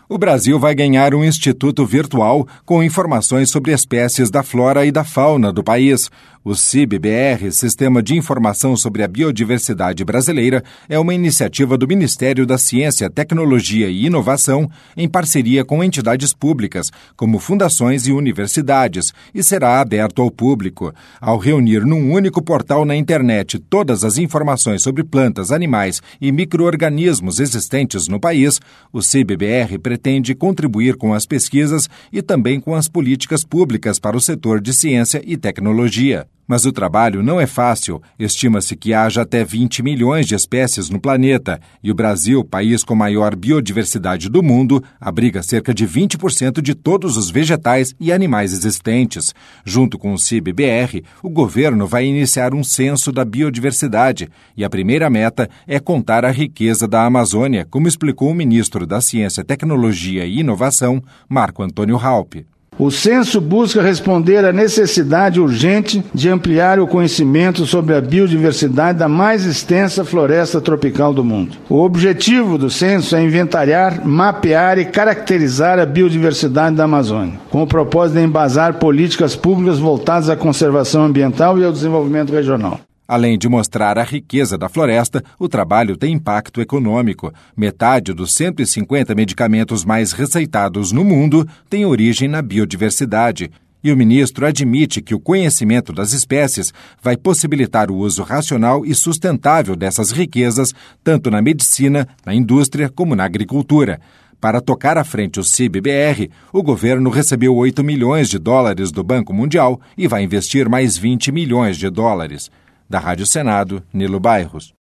O Brasil vai ganhar um instituto virtual com informações sobre espécies da flora e da fauna do país. O CIB-BR, Sistema de Informação sobre a Biodiversidade Brasileira, é uma iniciativa do Ministério da Ciência, Tecnologia e Inovação em parceria com entidades públicas, como fundações e universidades, e será aberto ao público. Ao reunir num único portal na internet todas as informações sobre plantas, animais e micro-organismos existentes no país, o CIB-BR pretende contribuir com as pesquisas e também com as políticas públicas para o setor de ciência e tecnologia. Mas o trabalho não é fácil. Estima-se que haja até 20 milhões de espécies no planeta e o Brasil, país com maior biodiversidade do mundo, abriga cerca de 20% de todos os vegetais e animais existentes. Junto com o CIB-BR, o governo vai iniciar um censo da biodiversidade e a primeira meta é contar a riqueza da Amazônia, como explicou o ministro da Ciência, Tecnologia e Inovação, Marco Antônio Raupp. O censo busca responder à necessidade urgente de ampliar o conhecimento sobre a biodiversidade da mais extensa floresta tropical do mundo. O objetivo do censo é inventariar, mapear e caracterizar a biodiversidade da Amazônia, com o propósito de embasar políticas públicas voltadas à conservação ambiental e ao desenvolvimento regional. Além de mostrar a riqueza da floresta, o trabalho tem impacto econômico. Metade dos 150 medicamentos mais receitados no mundo tem origem na biodiversidade. E o ministro admite que o conhecimento das espécies vai possibilitar o uso racional e sustentável dessas riquezas, tanto na medicina, na indústria, como na agricultura. Para tocar à frente o CIB-BR, o governo recebeu 8 milhões de dólares do Banco Mundial e vai investir mais 20 milhões de dólares. Da Rádio Senado, Nilo Bairros.